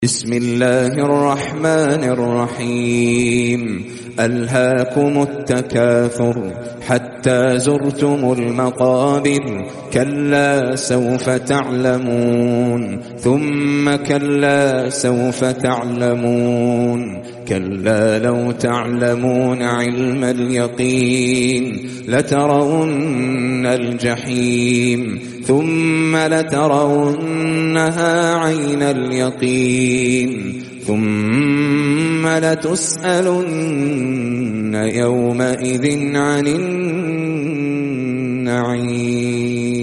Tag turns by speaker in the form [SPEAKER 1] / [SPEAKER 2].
[SPEAKER 1] بسم الله الرحمن الرحيم. ألهاكم التكاثر حتى زرتم المقابر، كلا سوف تعلمون ثم كلا سوف تعلمون، كلا لو تعلمون علم اليقين لترون الجحيم ثم لترونها عين اليقين ثم لتسألن يومئذ عن النعيم.